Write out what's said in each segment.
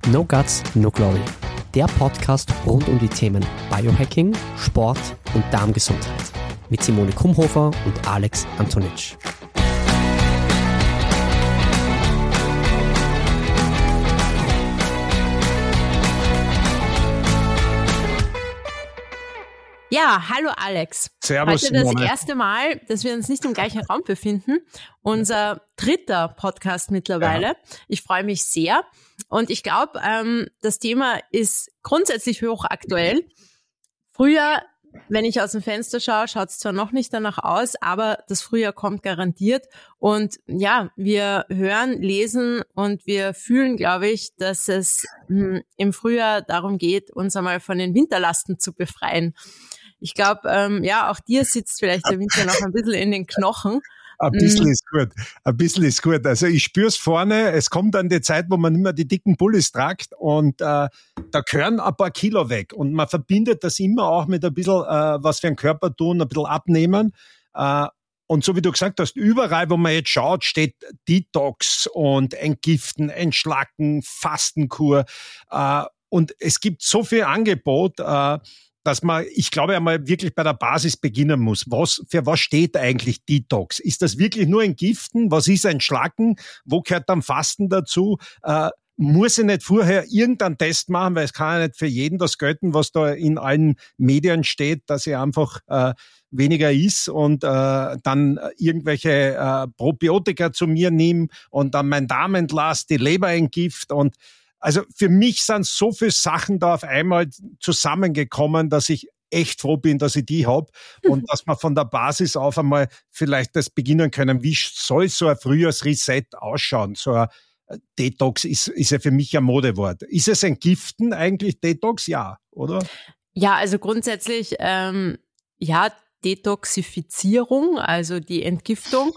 No Guts, No Glory. Der Podcast rund um die Themen Biohacking, Sport und Darmgesundheit. Mit Simone Kumhofer und Alex Antonitsch. Ja, hallo Alex. Servus, heute das Simone. erste Mal, dass wir uns nicht im gleichen Raum befinden. Unser dritter Podcast mittlerweile. Ja. Ich freue mich sehr. Und ich glaube, das Thema ist grundsätzlich hochaktuell. Früher, wenn ich aus dem Fenster schaue, schaut es zwar noch nicht danach aus, aber das Frühjahr kommt garantiert. Und ja, wir hören, lesen und wir fühlen, glaube ich, dass es im Frühjahr darum geht, uns einmal von den Winterlasten zu befreien. Ich glaube, ja, auch dir sitzt vielleicht der Winter noch ein bisschen in den Knochen. Ein bisschen ist gut. Ein bisschen ist gut. Also ich spür's vorne. Es kommt dann die Zeit, wo man nicht mehr die dicken Pullis tragt und da gehören ein paar Kilo weg. Und man verbindet das immer auch mit ein bisschen, was für den Körper tun, ein bisschen abnehmen. Und so wie du gesagt hast, überall, wo man jetzt schaut, steht Detox und Entgiften, Entschlacken, Fastenkur. Und es gibt so viel Angebot, dass man, ich glaube, einmal wirklich bei der Basis beginnen muss. Für was steht eigentlich Detox? Ist das wirklich nur Entgiften? Was ist Entschlacken? Wo gehört dann Fasten dazu? Muss ich nicht vorher irgendeinen Test machen, weil es kann ja nicht für jeden das gelten, was da in allen Medien steht, dass ich einfach weniger isst und dann irgendwelche Probiotika zu mir nehme und dann meinen Darm entlasse, die Leber entgift und also für mich sind so viele Sachen da auf einmal zusammengekommen, dass ich echt froh bin, dass ich die habe und dass wir von der Basis auf einmal vielleicht das beginnen können. Wie soll so ein Frühjahrsreset ausschauen? So ein Detox ist ja für mich ein Modewort. Ist es Entgiften eigentlich Detox? Ja, oder? Ja, also grundsätzlich, ja, Detoxifizierung, also die Entgiftung.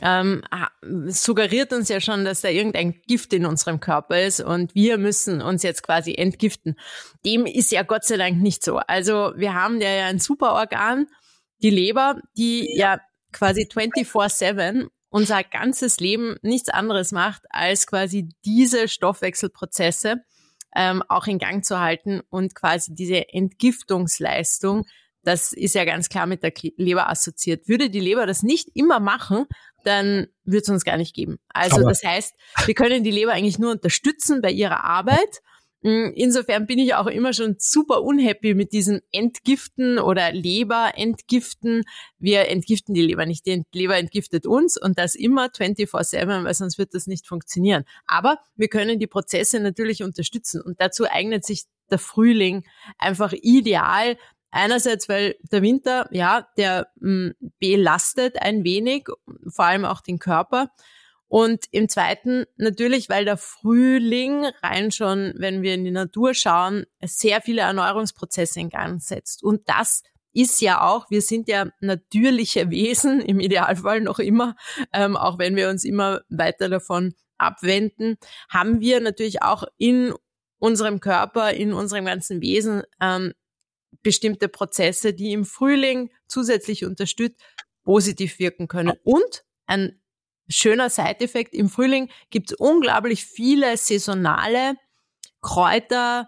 Suggeriert uns ja schon, dass da irgendein Gift in unserem Körper ist und wir müssen uns jetzt quasi entgiften. Dem ist ja Gott sei Dank nicht so. Also wir haben ja ein super Organ, die Leber, die ja quasi 24/7 unser ganzes Leben nichts anderes macht, als quasi diese Stoffwechselprozesse auch in Gang zu halten und quasi diese Entgiftungsleistung, das ist ja ganz klar mit der Leber assoziiert. Würde die Leber das nicht immer machen, dann wird es uns gar nicht geben. Also das heißt, wir können die Leber eigentlich nur unterstützen bei ihrer Arbeit. Insofern bin ich auch immer schon super unhappy mit diesem Entgiften oder Leberentgiften. Wir entgiften die Leber nicht, die Leber entgiftet uns und das immer 24/7, weil sonst wird das nicht funktionieren. Aber wir können die Prozesse natürlich unterstützen und dazu eignet sich der Frühling einfach ideal. Einerseits, weil der Winter, ja, der belastet ein wenig, vor allem auch den Körper. Und im Zweiten natürlich, weil der Frühling rein schon, wenn wir in die Natur schauen, sehr viele Erneuerungsprozesse in Gang setzt. Und das ist ja auch, wir sind ja natürliche Wesen, im Idealfall noch immer, auch wenn wir uns immer weiter davon abwenden, haben wir natürlich auch in unserem Körper, in unserem ganzen Wesen bestimmte Prozesse, die im Frühling zusätzlich unterstützt, positiv wirken können. Und ein schöner Side-Effekt, im Frühling gibt es unglaublich viele saisonale Kräuter,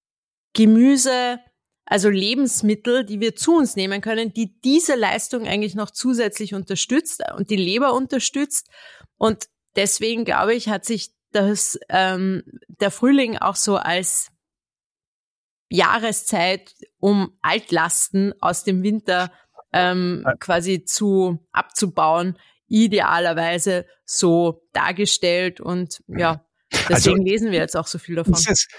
Gemüse, also Lebensmittel, die wir zu uns nehmen können, die diese Leistung eigentlich noch zusätzlich unterstützt und die Leber unterstützt. Und deswegen, glaube ich, hat sich der Frühling auch so als Jahreszeit, um Altlasten aus dem Winter quasi abzubauen, idealerweise so dargestellt und ja, deswegen lesen wir jetzt auch so viel davon.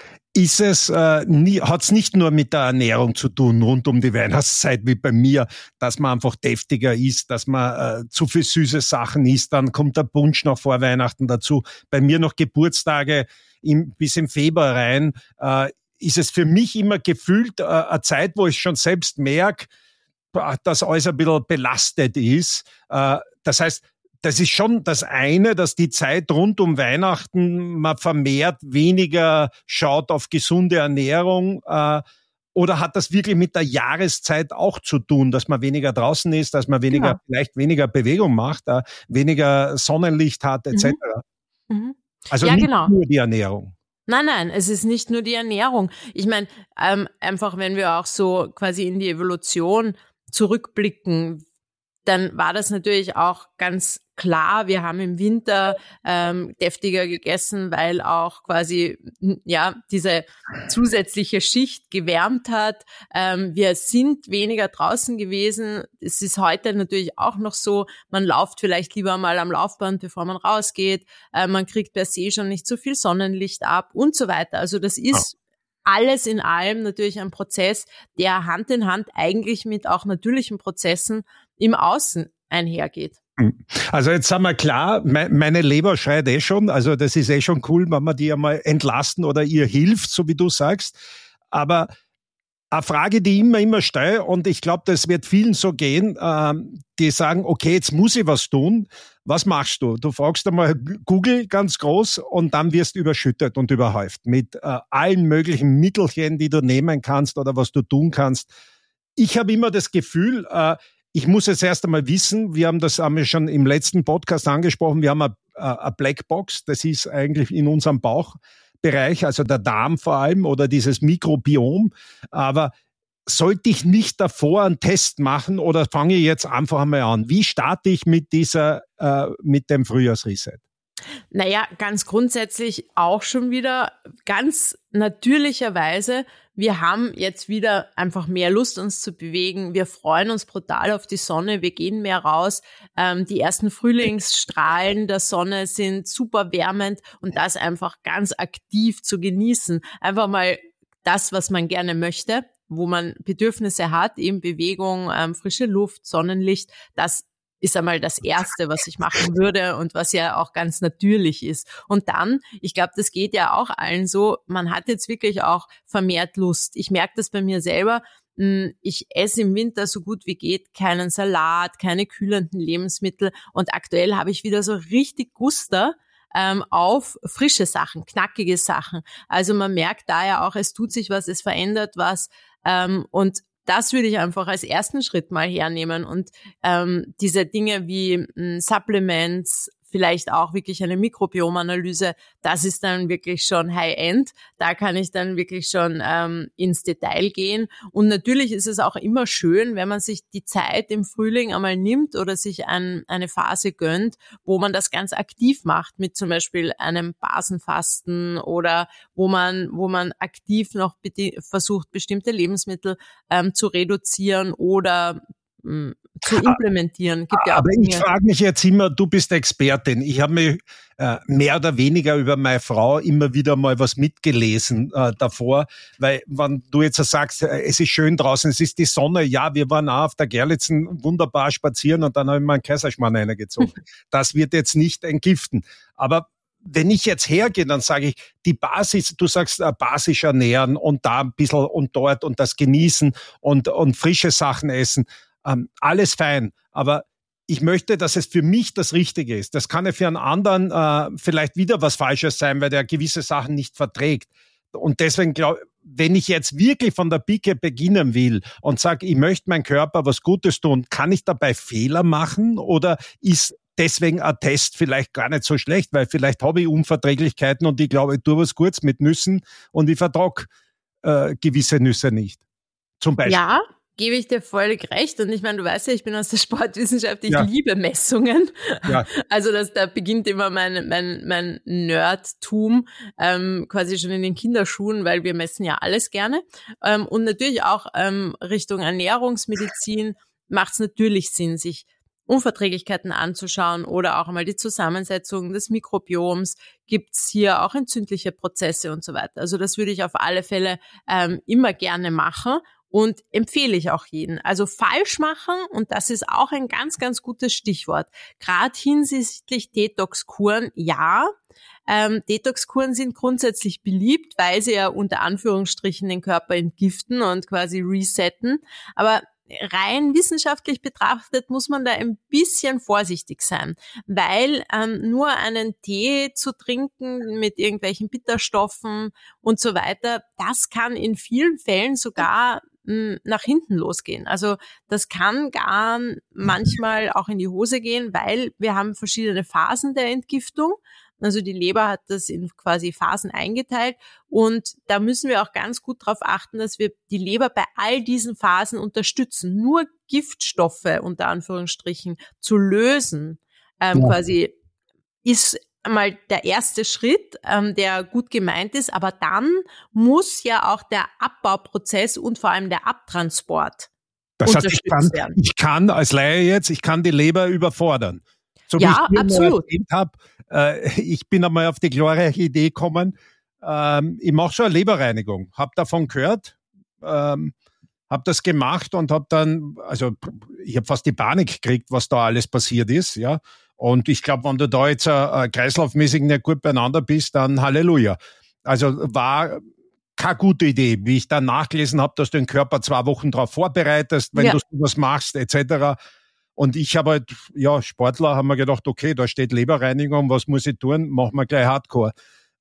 Hat's nicht nur mit der Ernährung zu tun rund um die Weihnachtszeit wie bei mir, dass man einfach deftiger isst, dass man zu viel süße Sachen isst, dann kommt der Punsch noch vor Weihnachten dazu. Bei mir noch Geburtstage bis im Februar rein, ist es für mich immer gefühlt eine Zeit, wo ich schon selbst merke, dass alles ein bisschen belastet ist. Das heißt, das ist schon das eine, dass die Zeit rund um Weihnachten man vermehrt weniger schaut auf gesunde Ernährung. Oder hat das wirklich mit der Jahreszeit auch zu tun, dass man weniger draußen ist, dass man vielleicht weniger Bewegung macht, weniger Sonnenlicht hat, etc.? Mhm. Also ja, nicht genau. nur die Ernährung. Nein, es ist nicht nur die Ernährung. Ich meine, einfach wenn wir auch so quasi in die Evolution zurückblicken, dann war das natürlich auch ganz klar, wir haben im Winter deftiger gegessen, weil auch quasi diese zusätzliche Schicht gewärmt hat. Wir sind weniger draußen gewesen. Es ist heute natürlich auch noch so, man läuft vielleicht lieber mal am Laufband, bevor man rausgeht. Man kriegt per se schon nicht so viel Sonnenlicht ab und so weiter. Also das ist alles in allem natürlich ein Prozess, der Hand in Hand eigentlich mit auch natürlichen Prozessen im Außen einhergeht. Also jetzt sind wir klar, meine Leber schreit schon, also das ist schon cool, wenn man die einmal entlasten oder ihr hilft, so wie du sagst. Aber eine Frage, die ich immer stelle, und ich glaube, das wird vielen so gehen, die sagen, okay, jetzt muss ich was tun. Was machst du? Du fragst einmal Google ganz groß und dann wirst überschüttet und überhäuft mit allen möglichen Mittelchen, die du nehmen kannst oder was du tun kannst. Ich habe immer das Gefühl, ich muss es erst einmal wissen, haben wir schon im letzten Podcast angesprochen, wir haben eine Blackbox, das ist eigentlich in unserem Bauchbereich, also der Darm vor allem oder dieses Mikrobiom, aber sollte ich nicht davor einen Test machen oder fange ich jetzt einfach einmal an? Wie starte ich mit dem Frühjahrsreset? Naja, ganz grundsätzlich auch schon wieder ganz natürlicherweise. Wir haben jetzt wieder einfach mehr Lust, uns zu bewegen. Wir freuen uns brutal auf die Sonne. Wir gehen mehr raus. Die ersten Frühlingsstrahlen der Sonne sind super wärmend und das einfach ganz aktiv zu genießen. Einfach mal das, was man gerne möchte, wo man Bedürfnisse hat, eben Bewegung, frische Luft, Sonnenlicht, das ist einmal das Erste, was ich machen würde und was ja auch ganz natürlich ist. Und dann, ich glaube, das geht ja auch allen so, man hat jetzt wirklich auch vermehrt Lust. Ich merke das bei mir selber. Ich esse im Winter so gut wie geht keinen Salat, keine kühlenden Lebensmittel und aktuell habe ich wieder so richtig Guster auf frische Sachen, knackige Sachen. Also man merkt da ja auch, es tut sich was, es verändert was und das würde ich einfach als ersten Schritt mal hernehmen und diese Dinge wie Supplements, vielleicht auch wirklich eine Mikrobiomanalyse, das ist dann wirklich schon High-End. Da kann ich dann wirklich schon ins Detail gehen. Und natürlich ist es auch immer schön, wenn man sich die Zeit im Frühling einmal nimmt oder sich eine Phase gönnt, wo man das ganz aktiv macht, mit zum Beispiel einem Basenfasten oder wo man aktiv noch versucht, bestimmte Lebensmittel zu reduzieren oder zu implementieren. Gibt ja auch aber ich frage mich jetzt immer, du bist Expertin. Ich habe mich mehr oder weniger über meine Frau immer wieder mal was mitgelesen davor, weil wenn du jetzt sagst, es ist schön draußen, es ist die Sonne, ja, wir waren auch auf der Gerlitzen wunderbar spazieren und dann habe ich mal einen Kaiserschmarrn reingezogen. Das wird jetzt nicht entgiften. Aber wenn ich jetzt hergehe, dann sage ich, die Basis, du sagst basisch ernähren und da ein bisschen und dort und das genießen und frische Sachen essen. Alles fein, aber ich möchte, dass es für mich das Richtige ist. Das kann ja für einen anderen vielleicht wieder was Falsches sein, weil der gewisse Sachen nicht verträgt. Und deswegen wenn ich jetzt wirklich von der Pike beginnen will und sage, ich möchte meinem Körper was Gutes tun, kann ich dabei Fehler machen oder ist deswegen ein Test vielleicht gar nicht so schlecht, weil vielleicht habe ich Unverträglichkeiten und ich glaube, ich tue was Gutes mit Nüssen und ich vertrage gewisse Nüsse nicht. Zum Beispiel. Ja, gebe ich dir völlig recht. Und ich meine, du weißt ja, ich bin aus der Sportwissenschaft, ich liebe Messungen. Ja. Also da beginnt immer mein Nerdtum quasi schon in den Kinderschuhen, weil wir messen ja alles gerne. Und natürlich auch Richtung Ernährungsmedizin macht es natürlich Sinn, sich Unverträglichkeiten anzuschauen oder auch einmal die Zusammensetzung des Mikrobioms. Gibt's hier auch entzündliche Prozesse und so weiter. Also das würde ich auf alle Fälle immer gerne machen. Und empfehle ich auch jeden. Also falsch machen, und das ist auch ein ganz, ganz gutes Stichwort. Gerade hinsichtlich Detox-Kuren, ja. Detox-Kuren sind grundsätzlich beliebt, weil sie ja unter Anführungsstrichen den Körper entgiften und quasi resetten. Aber rein wissenschaftlich betrachtet muss man da ein bisschen vorsichtig sein, weil nur einen Tee zu trinken mit irgendwelchen Bitterstoffen und so weiter, das kann in vielen Fällen sogar nach hinten losgehen. Also das kann gar manchmal auch in die Hose gehen, weil wir haben verschiedene Phasen der Entgiftung. Also die Leber hat das in quasi Phasen eingeteilt und da müssen wir auch ganz gut darauf achten, dass wir die Leber bei all diesen Phasen unterstützen. Nur Giftstoffe unter Anführungsstrichen zu lösen, quasi ist einmal der erste Schritt, der gut gemeint ist, aber dann muss ja auch der Abbauprozess und vor allem der Abtransport das heißt, ich kann als Laie jetzt, ich kann die Leber überfordern. So wie ja, ich absolut. Ich bin einmal auf die glorreiche Idee gekommen, ich mache schon eine Leberreinigung, habe davon gehört, habe das gemacht und habe dann, also ich habe fast die Panik gekriegt, was da alles passiert ist, ja. Und ich glaube, wenn du da jetzt kreislaufmäßig nicht gut beieinander bist, dann Halleluja. Also war keine gute Idee, wie ich dann nachgelesen habe, dass du den Körper 2 Wochen darauf vorbereitest, wenn du sowas machst, etc. Und ich habe halt, ja, Sportler, haben wir gedacht, okay, da steht Leberreinigung, was muss ich tun? Machen wir gleich Hardcore.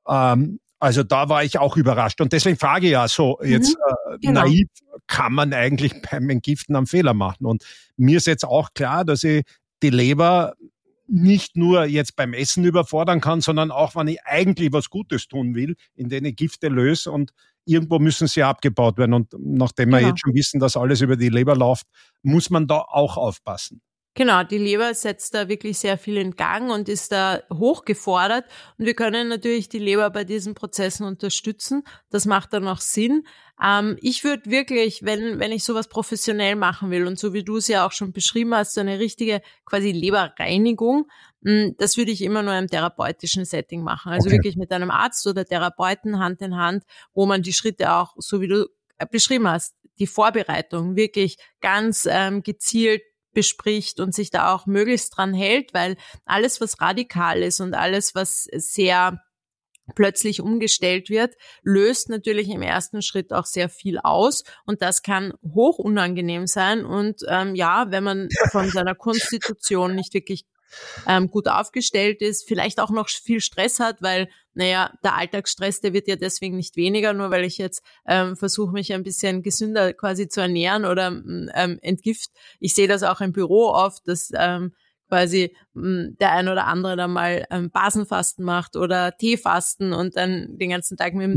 Also da war ich auch überrascht. Und deswegen frage ich ja so, jetzt naiv, kann man eigentlich beim Entgiften einen Fehler machen? Und mir ist jetzt auch klar, dass ich die Leber nicht nur jetzt beim Essen überfordern kann, sondern auch, wenn ich eigentlich was Gutes tun will, indem ich Gifte löse und irgendwo müssen sie abgebaut werden. Und nachdem wir jetzt schon wissen, dass alles über die Leber läuft, muss man da auch aufpassen. Genau, die Leber setzt da wirklich sehr viel in Gang und ist da hochgefordert. Und wir können natürlich die Leber bei diesen Prozessen unterstützen. Das macht dann auch Sinn. Ich würde wirklich, wenn ich sowas professionell machen will und so wie du es ja auch schon beschrieben hast, so eine richtige quasi Leberreinigung, das würde ich immer nur im therapeutischen Setting machen. Also wirklich mit einem Arzt oder Therapeuten Hand in Hand, wo man die Schritte auch, so wie du beschrieben hast, die Vorbereitung wirklich ganz gezielt bespricht und sich da auch möglichst dran hält, weil alles, was radikal ist und alles, was sehr plötzlich umgestellt wird, löst natürlich im ersten Schritt auch sehr viel aus und das kann hoch unangenehm sein und wenn man von seiner Konstitution nicht wirklich gut aufgestellt ist, vielleicht auch noch viel Stress hat, weil, der Alltagsstress, der wird ja deswegen nicht weniger, nur weil ich jetzt versuche, mich ein bisschen gesünder quasi zu ernähren oder entgift. Ich sehe das auch im Büro oft, dass quasi der ein oder andere dann mal Basenfasten macht oder Teefasten und dann den ganzen Tag mit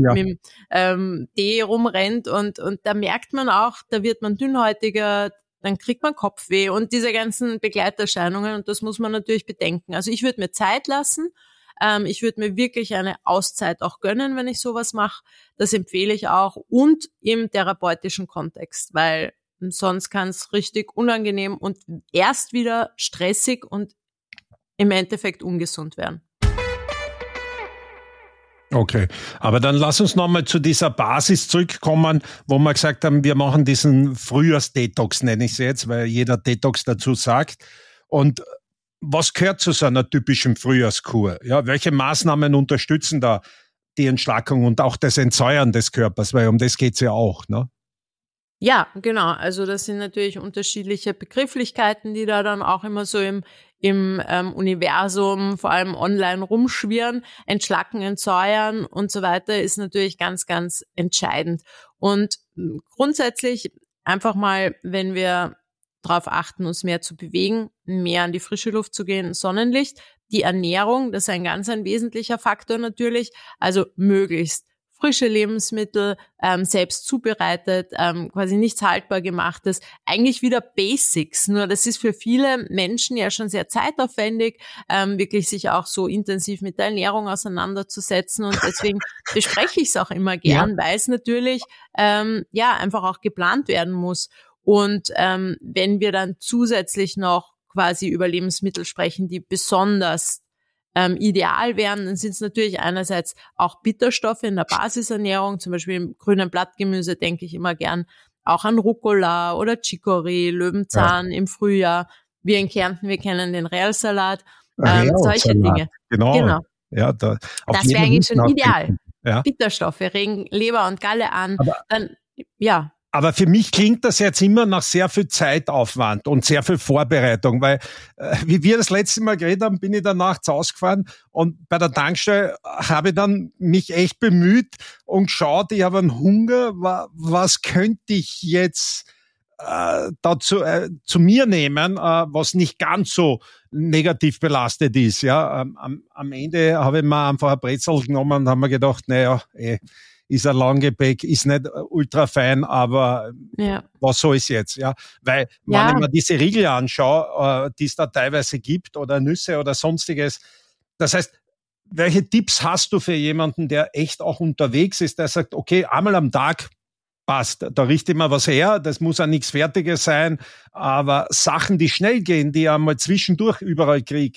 dem Tee rumrennt und da merkt man auch, da wird man dünnhäutiger, dann kriegt man Kopfweh und diese ganzen Begleiterscheinungen und das muss man natürlich bedenken. Also ich würde mir Zeit lassen, ich würde mir wirklich eine Auszeit auch gönnen, wenn ich sowas mache. Das empfehle ich auch und im therapeutischen Kontext, weil sonst kann es richtig unangenehm und erst wieder stressig und im Endeffekt ungesund werden. Okay, aber dann lass uns nochmal zu dieser Basis zurückkommen, wo wir gesagt haben, wir machen diesen Frühjahrs-Detox, nenne ich es jetzt, weil jeder Detox dazu sagt. Und was gehört zu so einer typischen Frühjahrskur? Ja, welche Maßnahmen unterstützen da die Entschlackung und auch das Entsäuern des Körpers? Weil um das geht's ja auch, ne? Ja, genau. Also das sind natürlich unterschiedliche Begrifflichkeiten, die da dann auch immer so im Universum, vor allem online rumschwirren. Entschlacken, entsäuern und so weiter ist natürlich ganz, ganz entscheidend. Und grundsätzlich einfach mal, wenn wir darauf achten, uns mehr zu bewegen, mehr an die frische Luft zu gehen, Sonnenlicht, die Ernährung, das ist ein wesentlicher Faktor natürlich, also möglichst frische Lebensmittel, selbst zubereitet, quasi nichts haltbar gemachtes, eigentlich wieder Basics, nur das ist für viele Menschen ja schon sehr zeitaufwendig, wirklich sich auch so intensiv mit der Ernährung auseinanderzusetzen und deswegen bespreche ich es auch immer gern, weil es natürlich einfach auch geplant werden muss und wenn wir dann zusätzlich noch quasi über Lebensmittel sprechen, die besonders ideal wären, dann sind es natürlich einerseits auch Bitterstoffe in der Basisernährung, zum Beispiel im grünen Blattgemüse denke ich immer gern auch an Rucola oder Chicorée, Löwenzahn im Frühjahr. Wir in Kärnten, wir kennen den Realsalat, solche Dinge. Genau. Ja, das wäre eigentlich schon ideal. Ja. Bitterstoffe regen Leber und Galle an. Aber für mich klingt das jetzt immer nach sehr viel Zeitaufwand und sehr viel Vorbereitung, weil wie wir das letzte Mal geredet haben, bin ich dann nachts ausgefahren und bei der Tankstelle habe ich dann mich echt bemüht und geschaut, ich habe einen Hunger, was könnte ich jetzt dazu zu mir nehmen, was nicht ganz so negativ belastet ist. Ja, am Ende habe ich mir einfach ein Brezel genommen und habe mir gedacht, naja, ist ein Langgepäck, ist nicht ultra fein, aber was soll es jetzt? Ja, weil wenn ich mir diese Riegel anschaue, die es da teilweise gibt oder Nüsse oder sonstiges, das heißt, welche Tipps hast du für jemanden, der echt auch unterwegs ist, der sagt, okay, einmal am Tag passt, da richte ich mir was her, das muss auch nichts Fertiges sein, aber Sachen, die schnell gehen, die ich einmal zwischendurch überall kriege,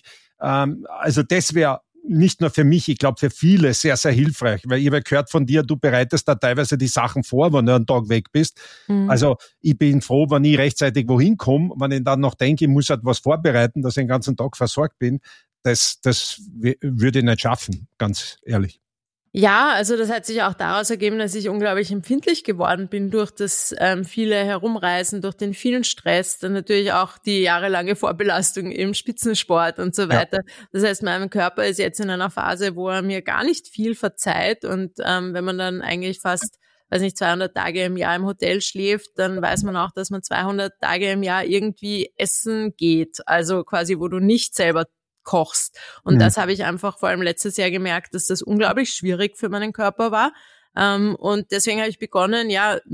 also das wäre nicht nur für mich, ich glaube für viele sehr, sehr hilfreich, weil ich habe gehört von dir, du bereitest da teilweise die Sachen vor, wenn du einen Tag weg bist. Mhm. Also ich bin froh, wenn ich rechtzeitig wohin komme, wenn ich dann noch denke, ich muss halt was vorbereiten, dass ich den ganzen Tag versorgt bin, das würde ich nicht schaffen, ganz ehrlich. Ja, also das hat sich auch daraus ergeben, dass ich unglaublich empfindlich geworden bin durch das viele Herumreisen, durch den vielen Stress, dann natürlich auch die jahrelange Vorbelastung im Spitzensport und so weiter. Ja. Das heißt, mein Körper ist jetzt in einer Phase, wo er mir gar nicht viel verzeiht und wenn man dann eigentlich fast 200 Tage im Jahr im Hotel schläft, dann weiß man auch, dass man 200 Tage im Jahr irgendwie essen geht, also quasi, wo du nicht selber kochst. Und das habe ich einfach vor allem letztes Jahr gemerkt, dass das unglaublich schwierig für meinen Körper war. Und deswegen habe ich begonnen,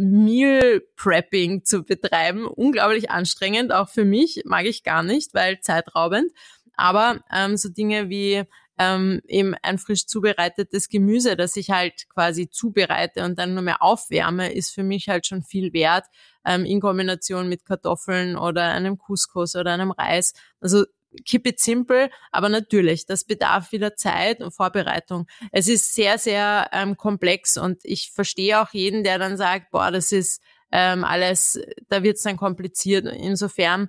Meal Prepping zu betreiben. Unglaublich anstrengend, auch für mich, mag ich gar nicht, weil zeitraubend. Aber so Dinge wie eben ein frisch zubereitetes Gemüse, das ich halt quasi zubereite und dann nur mehr aufwärme, ist für mich halt schon viel wert, in Kombination mit Kartoffeln oder einem Couscous oder einem Reis. Also keep it simple, aber natürlich, das bedarf wieder Zeit und Vorbereitung. Es ist sehr, sehr komplex und ich verstehe auch jeden, der dann sagt, das ist alles, da wird es dann kompliziert. Insofern,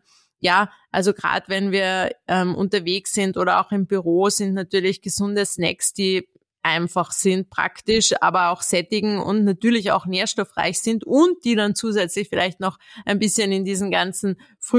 also gerade wenn wir unterwegs sind oder auch im Büro, sind natürlich gesunde Snacks, die einfach sind, praktisch, aber auch sättigen und natürlich auch nährstoffreich sind und die dann zusätzlich vielleicht noch ein bisschen in diesen ganzen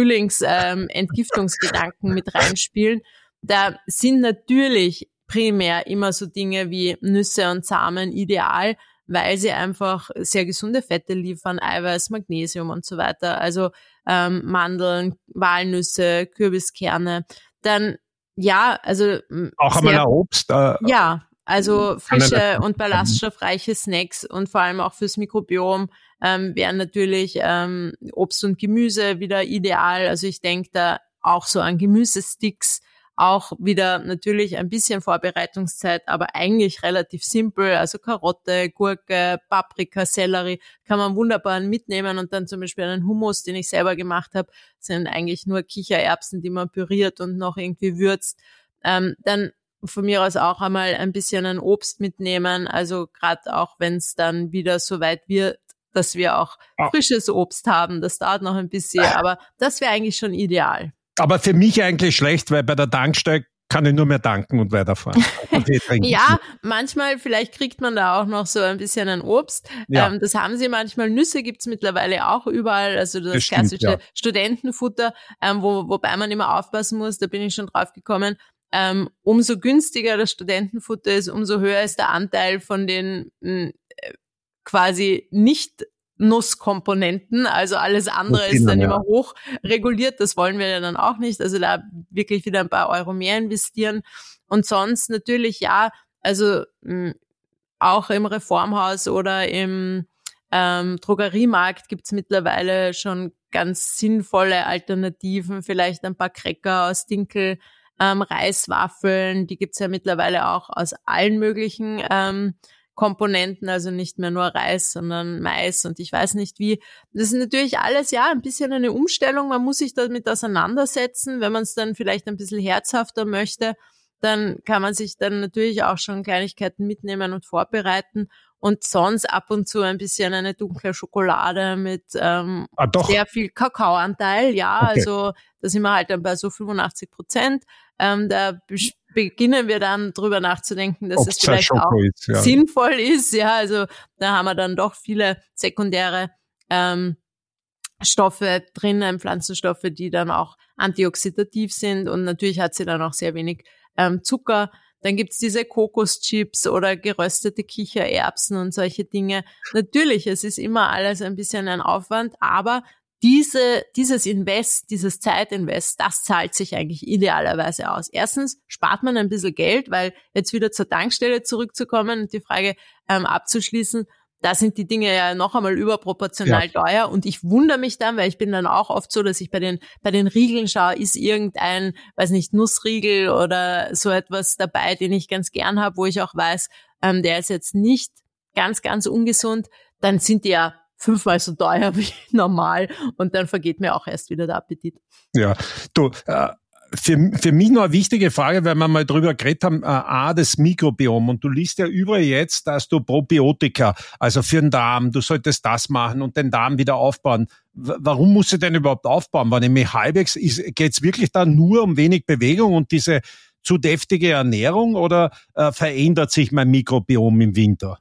Frühlings-Entgiftungsgedanken mit reinspielen. Da sind natürlich primär immer so Dinge wie Nüsse und Samen ideal, weil sie einfach sehr gesunde Fette liefern, Eiweiß, Magnesium und so weiter. Also Mandeln, Walnüsse, Kürbiskerne. Dann also auch einmal ein Obst. Also frische und ballaststoffreiche Snacks und vor allem auch fürs Mikrobiom wären natürlich Obst und Gemüse wieder ideal. Also ich denke da auch so an Gemüsesticks, auch wieder natürlich ein bisschen Vorbereitungszeit, aber eigentlich relativ simpel. Also Karotte, Gurke, Paprika, Sellerie kann man wunderbar mitnehmen und dann zum Beispiel einen Hummus, den ich selber gemacht habe, sind eigentlich nur Kichererbsen, die man püriert und noch irgendwie würzt. Dann von mir aus auch einmal ein bisschen ein Obst mitnehmen, also gerade auch wenn es dann wieder so weit wird, dass wir auch frisches Obst haben, das dauert noch ein bisschen, aber das wäre eigentlich schon ideal. Aber für mich eigentlich schlecht, weil bei der Tankstelle kann ich nur mehr tanken und weiterfahren. Ja, manchmal, vielleicht kriegt man da auch noch so ein bisschen ein Obst. Ja. Das haben sie manchmal. Nüsse gibt's mittlerweile auch überall, also das klassische Studentenfutter, wobei man immer aufpassen muss, da bin ich schon drauf gekommen, umso günstiger das Studentenfutter ist, umso höher ist der Anteil von den quasi nicht Nusskomponenten, also alles andere ist dann immer hoch reguliert, das wollen wir ja dann auch nicht, also da wirklich wieder ein paar Euro mehr investieren und sonst natürlich also auch im Reformhaus oder im Drogeriemarkt gibt's mittlerweile schon ganz sinnvolle Alternativen, vielleicht ein paar Cracker aus Dinkel, Reiswaffeln, die gibt's ja mittlerweile auch aus allen möglichen Komponenten, also nicht mehr nur Reis, sondern Mais und ich weiß nicht wie. Das ist natürlich alles ein bisschen eine Umstellung, man muss sich damit auseinandersetzen, wenn man es dann vielleicht ein bisschen herzhafter möchte, dann kann man sich dann natürlich auch schon Kleinigkeiten mitnehmen und vorbereiten und sonst ab und zu ein bisschen eine dunkle Schokolade mit sehr viel Kakaoanteil, okay. Also da sind wir halt dann bei so 85%. Da beginnen wir dann drüber nachzudenken, dass es vielleicht auch sinnvoll ist. Also da haben wir dann doch viele sekundäre Stoffe drin, Pflanzenstoffe, die dann auch antioxidativ sind und natürlich hat sie dann auch sehr wenig Zucker. Dann gibt's diese Kokoschips oder geröstete Kichererbsen und solche Dinge. Natürlich, es ist immer alles ein bisschen ein Aufwand, aber dieses Invest, dieses Zeitinvest, das zahlt sich eigentlich idealerweise aus. Erstens spart man ein bisschen Geld, weil jetzt wieder zur Tankstelle zurückzukommen und die Frage abzuschließen, da sind die Dinge ja noch einmal überproportional teuer und ich wundere mich dann, weil ich bin dann auch oft so, dass ich bei den Riegeln schaue, ist irgendein, weiß nicht, Nussriegel oder so etwas dabei, den ich ganz gern habe, wo ich auch weiß, der ist jetzt nicht ganz, ganz ungesund, dann sind die ja 5-mal so teuer wie normal und dann vergeht mir auch erst wieder der Appetit. Ja, du, für mich noch eine wichtige Frage, weil wir mal drüber geredet haben, das Mikrobiom. Und du liest ja überall jetzt, dass du Probiotika, also für den Darm, du solltest das machen und den Darm wieder aufbauen. Warum musst du den überhaupt aufbauen? Wenn ich mich halbwegs, geht's wirklich da nur um wenig Bewegung und diese zu deftige Ernährung oder verändert sich mein Mikrobiom im Winter?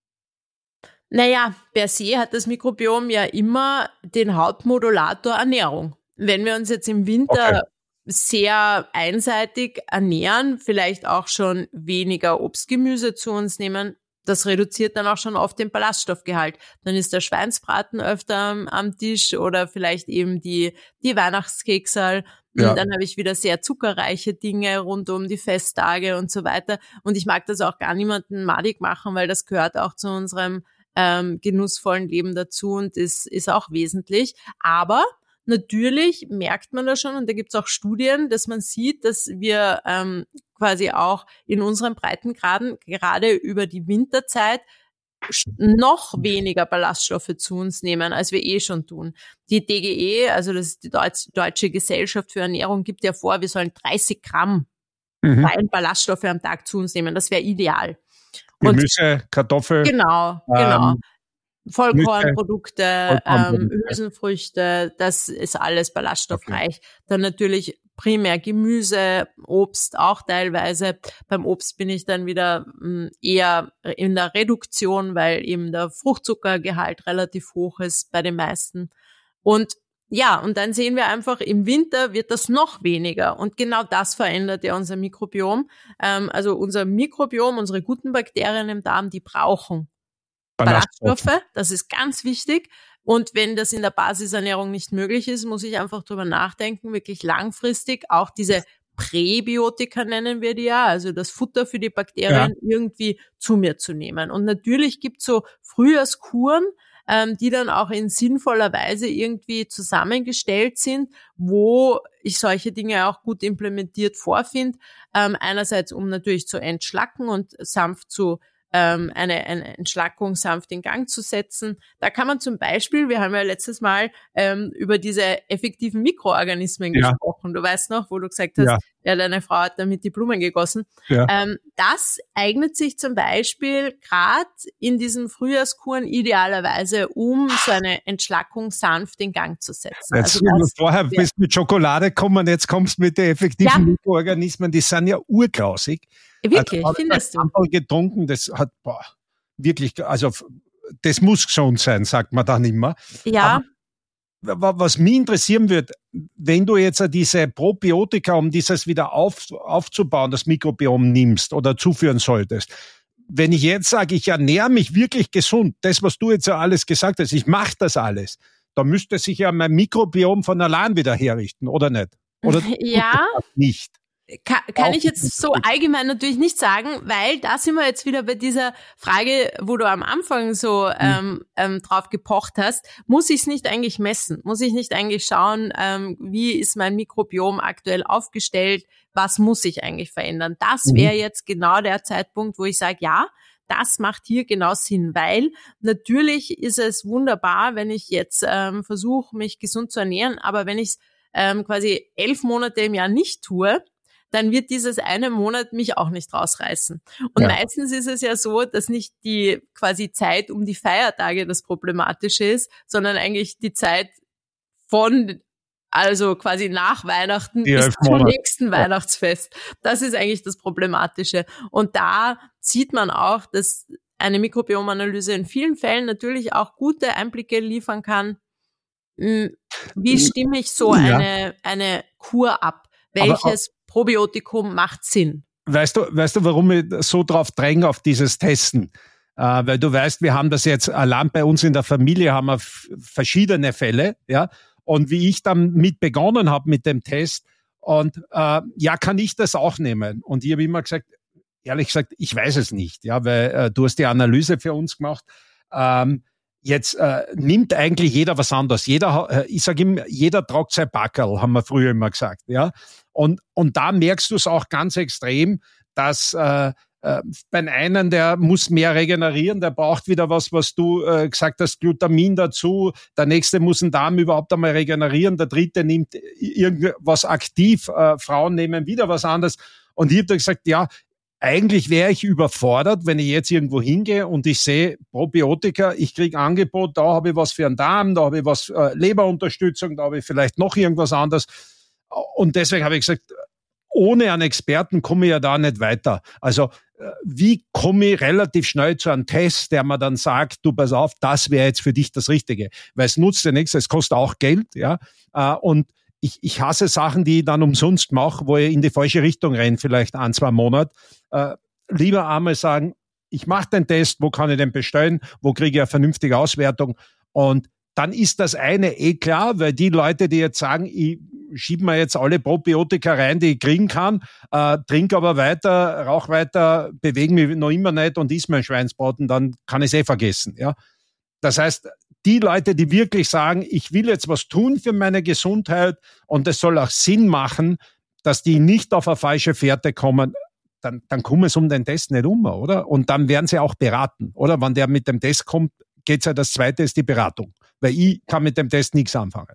Naja, per se hat das Mikrobiom ja immer den Hauptmodulator Ernährung. Wenn wir uns jetzt im Winter sehr einseitig ernähren, vielleicht auch schon weniger Obstgemüse zu uns nehmen, das reduziert dann auch schon oft den Ballaststoffgehalt. Dann ist der Schweinsbraten öfter am Tisch oder vielleicht eben die Weihnachtskekserl. Ja. Und dann habe ich wieder sehr zuckerreiche Dinge rund um die Festtage und so weiter. Und ich mag das auch gar niemanden madig machen, weil das gehört auch zu unserem genussvollen Leben dazu und ist auch wesentlich. Aber natürlich merkt man da schon, und da gibt's auch Studien, dass man sieht, dass wir quasi auch in unseren Breitengraden gerade über die Winterzeit noch weniger Ballaststoffe zu uns nehmen, als wir eh schon tun. Die DGE, also das ist die Deutsche Gesellschaft für Ernährung, gibt ja vor, wir sollen 30 Gramm rein Ballaststoffe am Tag zu uns nehmen. Das wäre ideal. Gemüse, Kartoffel. Genau. Vollkornprodukte, Hülsenfrüchte, das ist alles ballaststoffreich. Okay. Dann natürlich primär Gemüse, Obst auch teilweise. Beim Obst bin ich dann wieder eher in der Reduktion, weil eben der Fruchtzuckergehalt relativ hoch ist bei den meisten. Und ja, und dann sehen wir einfach, im Winter wird das noch weniger. Und genau das verändert ja unser Mikrobiom. Also unser Mikrobiom, unsere guten Bakterien im Darm, die brauchen Ballaststoffe. Das ist ganz wichtig. Und wenn das in der Basisernährung nicht möglich ist, muss ich einfach drüber nachdenken, wirklich langfristig auch diese Präbiotika nennen wir die ja, also das Futter für die Bakterien irgendwie zu mir zu nehmen. Und natürlich gibt's so Frühjahrskuren, die dann auch in sinnvoller Weise irgendwie zusammengestellt sind, wo ich solche Dinge auch gut implementiert vorfinde. Einerseits, um natürlich zu entschlacken und sanft eine Entschlackung sanft in Gang zu setzen. Da kann man zum Beispiel, wir haben ja letztes Mal über diese effektiven Mikroorganismen gesprochen. Du weißt noch, wo du gesagt hast, deine Frau hat damit die Blumen gegossen. Ja. Das eignet sich zum Beispiel gerade in diesen Frühjahrskuren idealerweise, um so eine Entschlackung sanft in Gang zu setzen. Jetzt, also vorher bist du mit Schokolade gekommen, jetzt kommst du mit den effektiven Mikroorganismen, die sind ja urgrausig. Wirklich, findest du? Getrunken, das hat, wirklich, also das muss gesund sein, sagt man dann immer. Ja. Aber was mich interessieren wird, wenn du jetzt diese Probiotika, um dieses wieder aufzubauen, das Mikrobiom nimmst oder zuführen solltest, wenn ich jetzt sage, ich ernähre mich wirklich gesund, das, was du jetzt ja alles gesagt hast, ich mache das alles, dann müsste sich ja mein Mikrobiom von allein wieder herrichten, oder nicht? Oder nicht? Kann ich jetzt so allgemein natürlich nicht sagen, weil da sind wir jetzt wieder bei dieser Frage, wo du am Anfang so drauf gepocht hast, muss ich es nicht eigentlich messen? Muss ich nicht eigentlich schauen, wie ist mein Mikrobiom aktuell aufgestellt? Was muss ich eigentlich verändern? Das wäre jetzt genau der Zeitpunkt, wo ich sage, ja, das macht hier genau Sinn, weil natürlich ist es wunderbar, wenn ich jetzt versuche, mich gesund zu ernähren, aber wenn ich es quasi 11 Monate im Jahr nicht tue, dann wird dieses eine Monat mich auch nicht rausreißen. Und meistens ist es ja so, dass nicht die quasi Zeit um die Feiertage das Problematische ist, sondern eigentlich die Zeit also quasi nach Weihnachten bis zum nächsten Weihnachtsfest. Das ist eigentlich das Problematische. Und da sieht man auch, dass eine Mikrobiomanalyse in vielen Fällen natürlich auch gute Einblicke liefern kann. Wie stimme ich so eine Kur ab? Welches Probiotikum macht Sinn? Weißt du, warum ich so drauf dränge auf dieses Testen? Weil du weißt, wir haben das jetzt allein bei uns in der Familie, haben wir verschiedene Fälle, ja. Und wie ich dann mit begonnen habe mit dem Test, und kann ich das auch nehmen? Und ich habe immer gesagt, ehrlich gesagt, ich weiß es nicht, ja, weil du hast die Analyse für uns gemacht. Jetzt nimmt eigentlich jeder was anderes. Ich sage immer, jeder tragt sein Packerl, haben wir früher immer gesagt, ja. Und da merkst du es auch ganz extrem, dass beim einen, der muss mehr regenerieren, der braucht wieder was du gesagt hast, Glutamin dazu. Der nächste muss den Darm überhaupt einmal regenerieren. Der dritte nimmt irgendwas aktiv. Frauen nehmen wieder was anderes. Und ich habe da gesagt, ja, eigentlich wäre ich überfordert, wenn ich jetzt irgendwo hingehe und ich sehe Probiotika, ich kriege Angebot, da habe ich was für einen Darm, da habe ich was Leberunterstützung, da habe ich vielleicht noch irgendwas anderes. Und deswegen habe ich gesagt, ohne einen Experten komme ich ja da nicht weiter. Also wie komme ich relativ schnell zu einem Test, der mir dann sagt, du pass auf, das wäre jetzt für dich das Richtige. Weil es nutzt ja nichts, es kostet auch Geld, ja. Und ich hasse Sachen, die ich dann umsonst mache, wo ich in die falsche Richtung renne, vielleicht 1-2 Monate. Lieber einmal sagen, ich mache den Test, wo kann ich den bestellen, wo kriege ich eine vernünftige Auswertung, und dann ist das eine klar, weil die Leute, die jetzt sagen, ich schiebe mir jetzt alle Probiotika rein, die ich kriegen kann, trinke aber weiter, rauche weiter, bewege mich noch immer nicht und isst mein Schweinsbraten, dann kann ich es vergessen. Ja? Das heißt, die Leute, die wirklich sagen, ich will jetzt was tun für meine Gesundheit und es soll auch Sinn machen, dass die nicht auf eine falsche Fährte kommen, dann kommen sie um den Test nicht um, oder? Und dann werden sie auch beraten, oder? Wenn der mit dem Test kommt, geht's ja, das Zweite ist die Beratung. Weil ich kann mit dem Test nichts anfangen.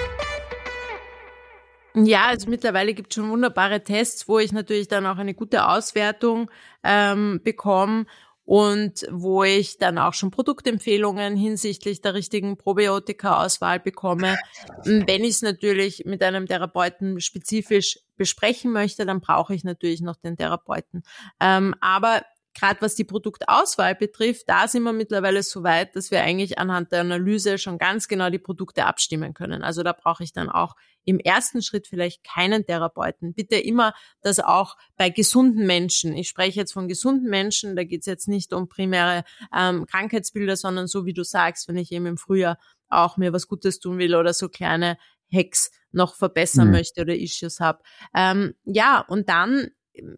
Ja, also mittlerweile gibt es schon wunderbare Tests, wo ich natürlich dann auch eine gute Auswertung bekomme und wo ich dann auch schon Produktempfehlungen hinsichtlich der richtigen Probiotika-Auswahl bekomme. Wenn ich es natürlich mit einem Therapeuten spezifisch besprechen möchte, dann brauche ich natürlich noch den Therapeuten. Aber gerade was die Produktauswahl betrifft, da sind wir mittlerweile so weit, dass wir eigentlich anhand der Analyse schon ganz genau die Produkte abstimmen können. Also da brauche ich dann auch im ersten Schritt vielleicht keinen Therapeuten. Bitte immer das auch bei gesunden Menschen. Ich spreche jetzt von gesunden Menschen, da geht es jetzt nicht um primäre Krankheitsbilder, sondern so wie du sagst, wenn ich eben im Frühjahr auch mir was Gutes tun will oder so kleine Hacks noch verbessern möchte oder Issues habe. Und dann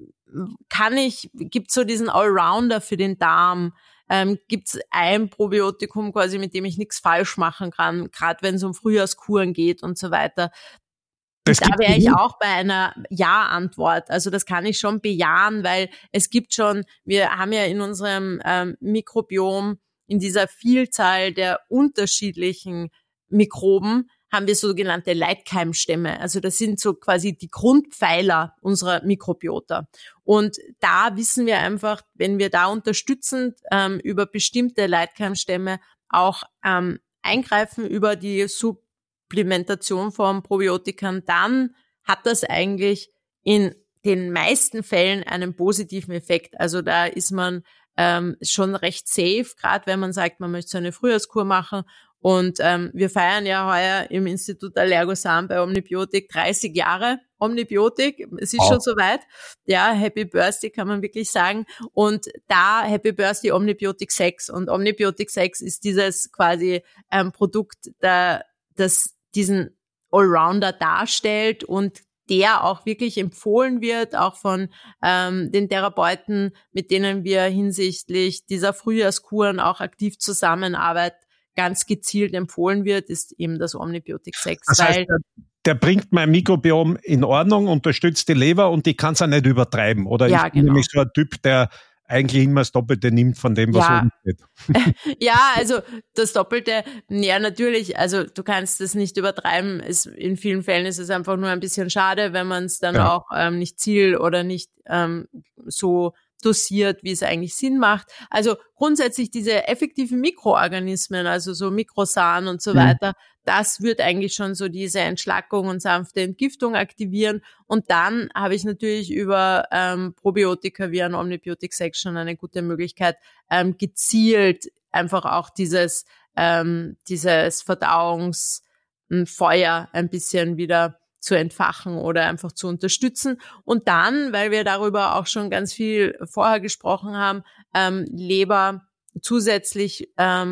gibt's so diesen Allrounder für den Darm, gibt's ein Probiotikum quasi, mit dem ich nichts falsch machen kann, gerade wenn es um Frühjahrskuren geht und so weiter. Und da wäre ich auch bei einer Ja-Antwort. Also das kann ich schon bejahen, weil wir haben ja in unserem Mikrobiom, in dieser Vielzahl der unterschiedlichen Mikroben, haben wir sogenannte Leitkeimstämme. Also das sind so quasi die Grundpfeiler unserer Mikrobiota. Und da wissen wir einfach, wenn wir da unterstützend über bestimmte Leitkeimstämme auch eingreifen über die Supplementation von Probiotikern, dann hat das eigentlich in den meisten Fällen einen positiven Effekt. Also da ist man schon recht safe, gerade wenn man sagt, man möchte so eine Frühjahrskur machen. Und wir feiern ja heuer im Institut Allergosan bei Omnibiotik 30 Jahre Omnibiotik. Es ist schon soweit. Ja, Happy Birthday kann man wirklich sagen. Und da Happy Birthday Omnibiotik 6. Und Omnibiotik 6 ist dieses quasi Produkt, das diesen Allrounder darstellt und der auch wirklich empfohlen wird, auch von den Therapeuten, mit denen wir hinsichtlich dieser Frühjahrskuren auch aktiv zusammenarbeiten, ganz gezielt empfohlen wird, ist eben das Omnibiotik 6. Das heißt, der bringt mein Mikrobiom in Ordnung, unterstützt die Leber und die kann es auch nicht übertreiben. Oder ja, ich bin nämlich so ein Typ, der eigentlich immer das Doppelte nimmt von dem, was oben steht. Ja, also das Doppelte, ja natürlich, also du kannst das nicht übertreiben. In vielen Fällen ist es einfach nur ein bisschen schade, wenn man es dann auch nicht oder nicht so dosiert, wie es eigentlich Sinn macht. Also grundsätzlich diese effektiven Mikroorganismen, also so Mikrosan und so weiter, das wird eigentlich schon so diese Entschlackung und sanfte Entgiftung aktivieren. Und dann habe ich natürlich über Probiotika wie ein Omnibiotik 6 schon eine gute Möglichkeit, gezielt einfach auch dieses Verdauungsfeuer ein bisschen wieder zu entfachen oder einfach zu unterstützen. Und dann, weil wir darüber auch schon ganz viel vorher gesprochen haben, Leber zusätzlich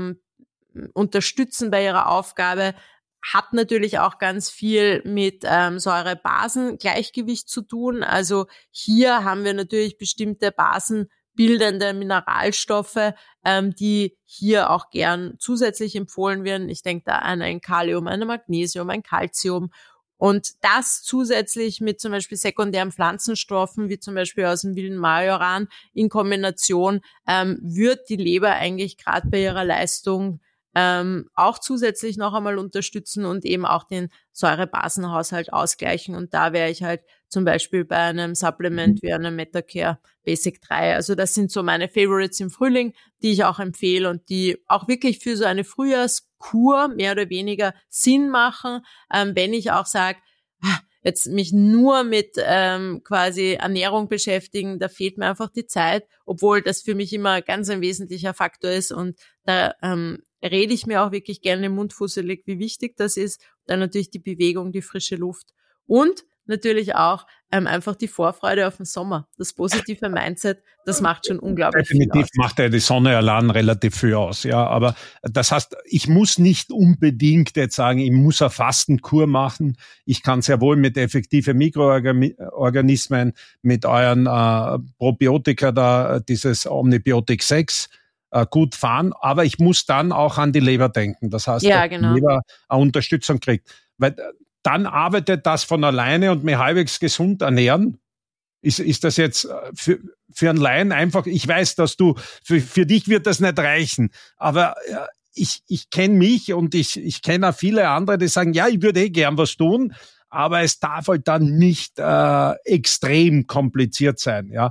unterstützen bei ihrer Aufgabe, hat natürlich auch ganz viel mit Säure-Basen-Gleichgewicht zu tun. Also hier haben wir natürlich bestimmte basenbildende Mineralstoffe, die hier auch gern zusätzlich empfohlen werden. Ich denke da an ein Kalium, ein Magnesium, ein Calcium. Und das zusätzlich mit zum Beispiel sekundären Pflanzenstoffen, wie zum Beispiel aus dem wilden Majoran, in Kombination wird die Leber eigentlich gerade bei ihrer Leistung auch zusätzlich noch einmal unterstützen und eben auch den Säurebasenhaushalt ausgleichen. Und da wäre ich halt zum Beispiel bei einem Supplement wie einem Metacare Basic 3. Also das sind so meine Favorites im Frühling, die ich auch empfehle und die auch wirklich für so eine Frühjahrskur mehr oder weniger Sinn machen, wenn ich auch sage, jetzt mich nur mit quasi Ernährung beschäftigen, da fehlt mir einfach die Zeit, obwohl das für mich immer ganz ein wesentlicher Faktor ist und da rede ich mir auch wirklich gerne mundfusselig, wie wichtig das ist. Dann natürlich die Bewegung, die frische Luft und natürlich auch einfach die Vorfreude auf den Sommer. Das positive Mindset, das macht schon unglaublich Definitiv viel aus. Macht ja die Sonne allein relativ viel aus, ja. Aber das heißt, ich muss nicht unbedingt jetzt sagen, ich muss eine Fastenkur machen. Ich kann sehr wohl mit effektiven Mikroorganismen, mit euren Probiotika da, dieses Omnibiotic 6, gut fahren, aber ich muss dann auch an die Leber denken. Das heißt, dass die Leber eine Unterstützung kriegt. Weil dann arbeitet das von alleine und mich halbwegs gesund ernähren. Ist das jetzt für einen Laien einfach, ich weiß, dass für dich wird das nicht reichen, aber ich kenne mich und ich kenne auch viele andere, die sagen, ja, ich würde gern was tun, aber es darf halt dann nicht extrem kompliziert sein, ja.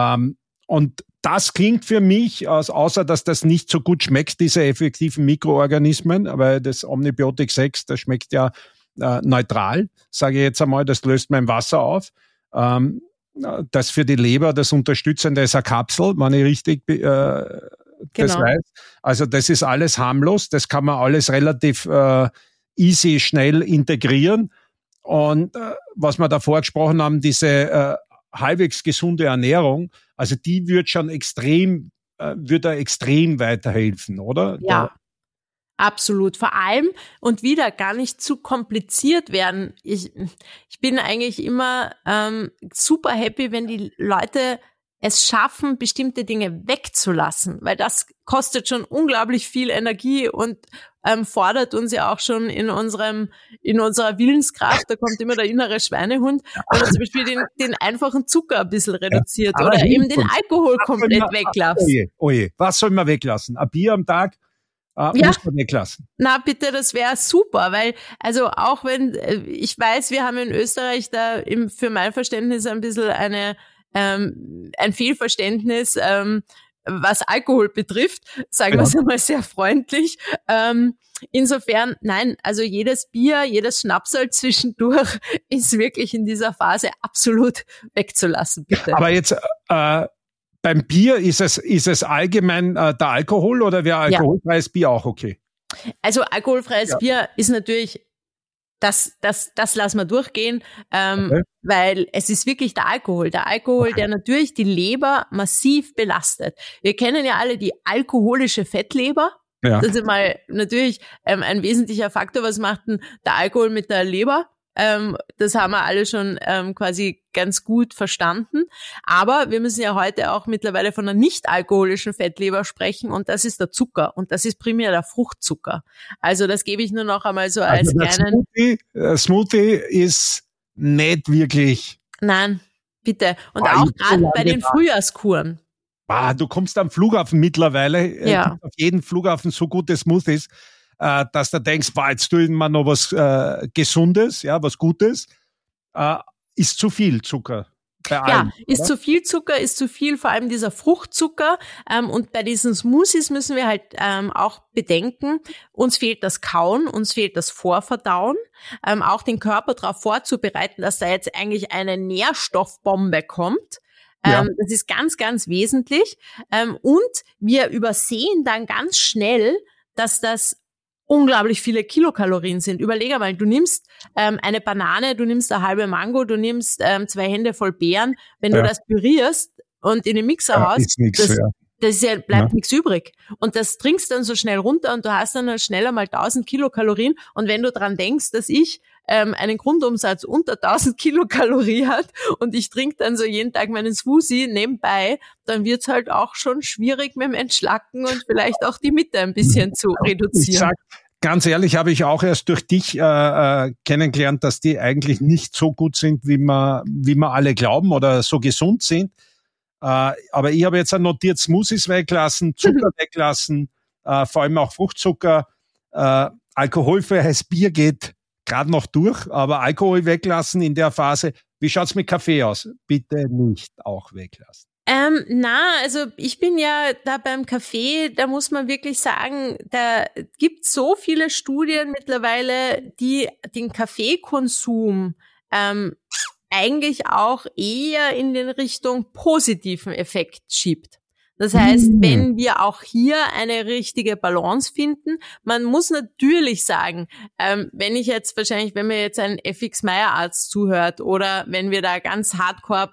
Und das klingt für mich, außer dass das nicht so gut schmeckt, diese effektiven Mikroorganismen, weil das Omnibiotic 6, das schmeckt ja neutral, sage ich jetzt einmal, das löst mein Wasser auf. Das für die Leber, das Unterstützende ist eine Kapsel, wenn ich richtig das weiß. Also das ist alles harmlos, das kann man alles relativ easy, schnell integrieren. Und was wir davor gesprochen haben, diese halbwegs gesunde Ernährung, also die wird schon extrem weiterhelfen, oder? Ja, absolut. Vor allem und wieder gar nicht zu kompliziert werden. Ich bin eigentlich immer super happy, wenn die Leute es schaffen, bestimmte Dinge wegzulassen, weil das kostet schon unglaublich viel Energie und fordert uns ja auch schon in unserer Willenskraft. Da kommt immer der innere Schweinehund, wenn man zum Beispiel den einfachen Zucker ein bisschen reduziert oder eben den Alkohol komplett weglässt. Oje, was soll man weglassen? Ein Bier am Tag? Muss man weglassen. Na bitte, das wäre super, weil also auch wenn ich weiß, wir haben in Österreich da für mein Verständnis ein bisschen ein Fehlverständnis, was Alkohol betrifft, sagen wir es einmal sehr freundlich. Insofern, nein, also jedes Bier, jedes Schnapsal zwischendurch ist wirklich in dieser Phase absolut wegzulassen, bitte. Aber jetzt beim Bier ist es allgemein der Alkohol oder wäre alkoholfreies Bier auch okay? Also alkoholfreies Bier ist natürlich das lassen wir durchgehen, weil es ist wirklich der Alkohol, der natürlich die Leber massiv belastet. Wir kennen ja alle die alkoholische Fettleber. Ja. Das ist mal natürlich ein wesentlicher Faktor. Was macht denn der Alkohol mit der Leber? Das haben wir alle schon quasi ganz gut verstanden. Aber wir müssen ja heute auch mittlerweile von einer nicht-alkoholischen Fettleber sprechen und das ist der Zucker und das ist primär der Fruchtzucker. Also das gebe ich nur noch einmal so als kleinen... Smoothie ist nicht wirklich... Nein, bitte. Und auch gerade bei den Frühjahrskuren. Du kommst am Flughafen mittlerweile, auf jeden Flughafen so gute Smoothies, dass du denkst, jetzt tue ich mir noch was Gesundes, was Gutes, ist zu viel Zucker. Bei allem, ist zu viel Zucker, ist zu viel, vor allem dieser Fruchtzucker. Und bei diesen Smoothies müssen wir halt auch bedenken, uns fehlt das Kauen, uns fehlt das Vorverdauen, auch den Körper darauf vorzubereiten, dass da jetzt eigentlich eine Nährstoffbombe kommt. Das ist ganz, ganz wesentlich. Und wir übersehen dann ganz schnell, dass das unglaublich viele Kilokalorien sind. Überleg einmal, du nimmst eine Banane, du nimmst eine halbe Mango, du nimmst 2 Hände voll Beeren. Wenn du das pürierst und in den Mixer haust, bleibt nichts übrig. Und das trinkst dann so schnell runter und du hast dann schneller mal 1000 Kilokalorien. Und wenn du dran denkst, dass ich einen Grundumsatz unter 1000 Kilokalorien hat und ich trinke dann so jeden Tag meinen Smoothie nebenbei, dann wird's halt auch schon schwierig mit dem Entschlacken und vielleicht auch die Mitte ein bisschen zu reduzieren. Ich sag, ganz ehrlich, habe ich auch erst durch dich kennengelernt, dass die eigentlich nicht so gut sind, wie wir alle glauben oder so gesund sind. Aber ich habe jetzt notiert, Smoothies weglassen, Zucker weglassen, vor allem auch Fruchtzucker, alkoholfreies Bier geht gerade noch durch, aber Alkohol weglassen in der Phase. Wie schaut's mit Kaffee aus? Bitte nicht auch weglassen. Also ich bin ja da beim Kaffee, da muss man wirklich sagen, da gibt so viele Studien mittlerweile, die den Kaffeekonsum eigentlich auch eher in den Richtung positiven Effekt schiebt. Das heißt, wenn wir auch hier eine richtige Balance finden, man muss natürlich sagen, wenn mir jetzt ein FX Meyer Arzt zuhört oder wenn wir da ganz hardcore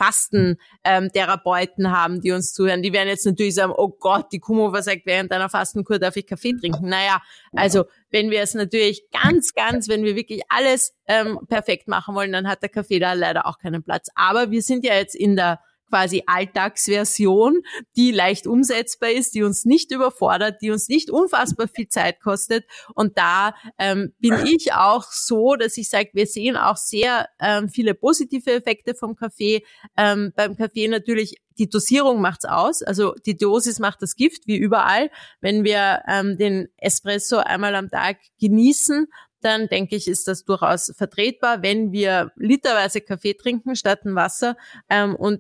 Fasten-Therapeuten haben, die uns zuhören, die werden jetzt natürlich sagen, oh Gott, die Kumhofer sagt, während einer Fastenkur darf ich Kaffee trinken. Naja, also wenn wir es natürlich wenn wir wirklich alles perfekt machen wollen, dann hat der Kaffee da leider auch keinen Platz. Aber wir sind ja jetzt in der quasi Alltagsversion, die leicht umsetzbar ist, die uns nicht überfordert, die uns nicht unfassbar viel Zeit kostet. Und da bin ich auch so, dass ich sage, wir sehen auch sehr viele positive Effekte vom Kaffee. Beim Kaffee natürlich, die Dosierung macht's aus, also die Dosis macht das Gift, wie überall. Wenn wir den Espresso einmal am Tag genießen, dann denke ich, ist das durchaus vertretbar, wenn wir literweise Kaffee trinken statt ein Wasser. Und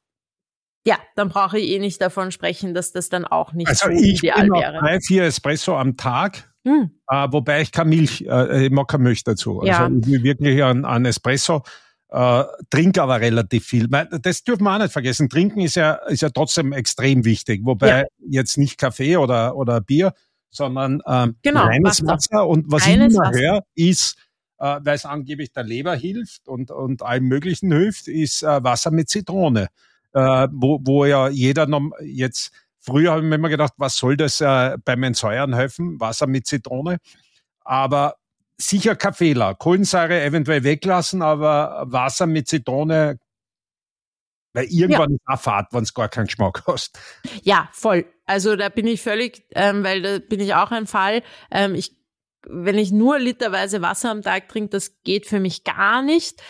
ja, dann brauche ich nicht davon sprechen, dass das dann auch nicht so ideal wäre. Ich bin 3-4 Espresso am Tag, wobei ich keine Milch, ich mag keine Milch dazu. Ja. Also ich will wirklich an Espresso, trinke aber relativ viel. Das dürfen wir auch nicht vergessen. Trinken ist ja trotzdem extrem wichtig, wobei jetzt nicht Kaffee oder Bier, sondern reines Wasser. Und was reines ich immer höre, ist, weil es angeblich der Leber hilft und allem Möglichen hilft, ist Wasser mit Zitrone. Wo ja jeder noch jetzt, früher habe ich mir immer gedacht, was soll das beim Entsäuern helfen? Wasser mit Zitrone. Aber sicher kein Fehler. Kohlensäure eventuell weglassen, aber Wasser mit Zitrone, weil irgendwann ist auch Fahrt, wenn es gar keinen Geschmack hast. Ja, voll. Also da bin ich völlig, weil da bin ich auch ein Fall. Wenn ich nur literweise Wasser am Tag trinke, das geht für mich gar nicht.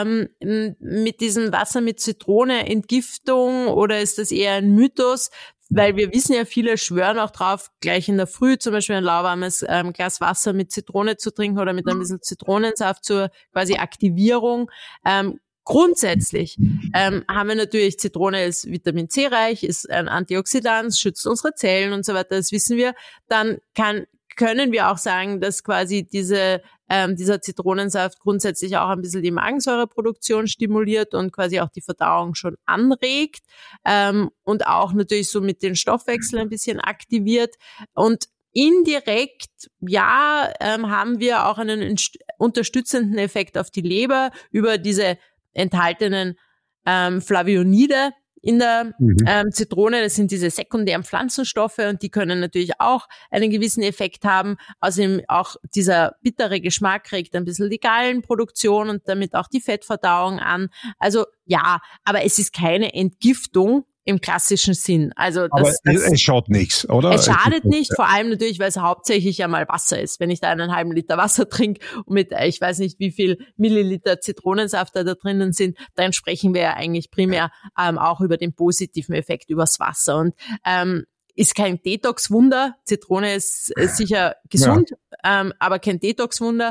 Mit diesem Wasser mit Zitrone, Entgiftung, oder ist das eher ein Mythos? Weil wir wissen ja, viele schwören auch drauf, gleich in der Früh zum Beispiel ein lauwarmes Glas Wasser mit Zitrone zu trinken oder mit ein bisschen Zitronensaft zur quasi Aktivierung. Grundsätzlich haben wir natürlich, Zitrone ist Vitamin C reich, ist ein Antioxidant, schützt unsere Zellen und so weiter, das wissen wir. Dann können wir auch sagen, dass quasi dieser Zitronensaft grundsätzlich auch ein bisschen die Magensäureproduktion stimuliert und quasi auch die Verdauung schon anregt und auch natürlich so mit den Stoffwechsel ein bisschen aktiviert. Und indirekt, haben wir auch einen unterstützenden Effekt auf die Leber über diese enthaltenen Flavonide in der Zitrone. Das sind diese sekundären Pflanzenstoffe und die können natürlich auch einen gewissen Effekt haben. Außerdem auch dieser bittere Geschmack regt ein bisschen die Gallenproduktion und damit auch die Fettverdauung an. Also ja, aber es ist keine Entgiftung im klassischen Sinn. Also es schadet nichts, oder? Es schadet nicht, vor allem natürlich, weil es hauptsächlich ja mal Wasser ist. Wenn ich da einen halben Liter Wasser trinke und mit, ich weiß nicht, wie viel Milliliter Zitronensaft da drinnen sind, dann sprechen wir ja eigentlich primär auch über den positiven Effekt übers Wasser. Und ist kein Detox-Wunder. Zitrone ist sicher gesund, aber kein Detox-Wunder.